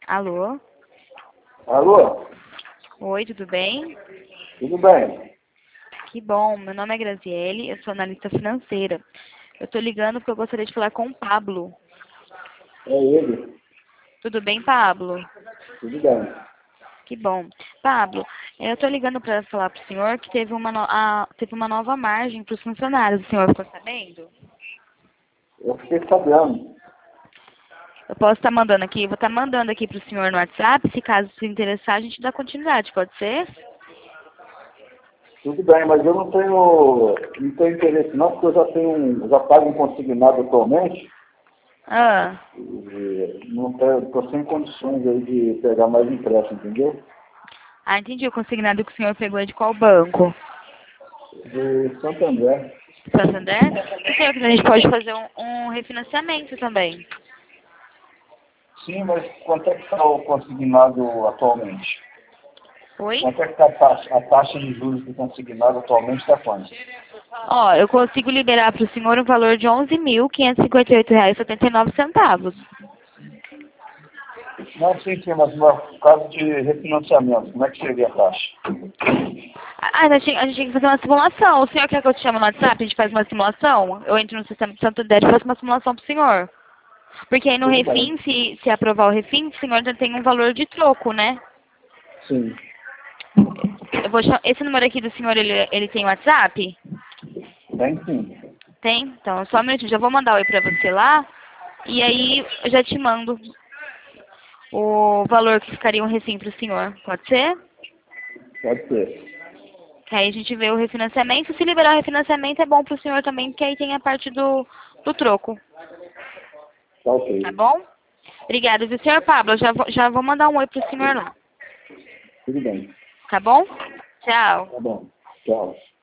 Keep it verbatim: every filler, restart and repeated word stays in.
Alô? Alô? Oi, tudo bem? Tudo bem? Que bom, meu nome é Graziele, eu sou analista financeira. Eu tô ligando porque eu gostaria de falar com o Pablo. É ele? Tudo bem, Pablo? Tudo bem. Que bom. Pablo, eu tô ligando para falar pro senhor que teve uma, no- a- teve uma nova margem para os funcionários. O senhor ficou sabendo? Eu fiquei sabendo. Eu posso estar mandando aqui, vou estar mandando aqui pro senhor no WhatsApp, se caso se interessar, a gente dá continuidade, pode ser? Tudo bem, mas eu não tenho, não tenho interesse não, porque eu já tenho um, já pago um consignado atualmente Ah, e não estou sem condições aí de pegar mais empréstimo, entendeu? ah, entendi. O consignado que o senhor pegou é de qual banco? Do Santander. Santander? Se o senhor quiser, a gente pode fazer um, um refinanciamento também. Sim, mas quanto é que está o consignado atualmente? Oi? Quanto é que está a taxa, a taxa de juros do consignado atualmente está quanto? Ó, eu consigo liberar para o senhor um valor de onze mil quinhentos e cinquenta e oito reais e setenta e nove centavos. Não, sim, sim, mas no caso de refinanciamento, como é que seria a taxa? Ah, a gente, a gente tem que fazer uma simulação. O senhor quer que eu te chame no WhatsApp? A gente faz uma simulação? Eu entro no sistema de Santander e faço uma simulação pro senhor. Porque aí no Tudo bem. refim, se, se aprovar o refim, o senhor já tem um valor de troco, né? Sim, Eu vou cha- Esse número aqui do senhor, ele, ele tem WhatsApp? tem sim. Tem? Então, só um minutinho. Já vou mandar oi pra você lá. E aí, eu já te mando o valor que ficaria um refim pro senhor. Pode ser? Pode ser. Que aí a gente vê o refinanciamento. Se liberar o refinanciamento é bom pro senhor também, porque aí tem a parte do, do troco. Tá Tá ok. bom? Obrigada, viu, senhor Pablo? Eu já vou, já vou mandar um oi pro senhor lá. Tudo bem. Tá bom? Tchau. Tá bom. Tchau.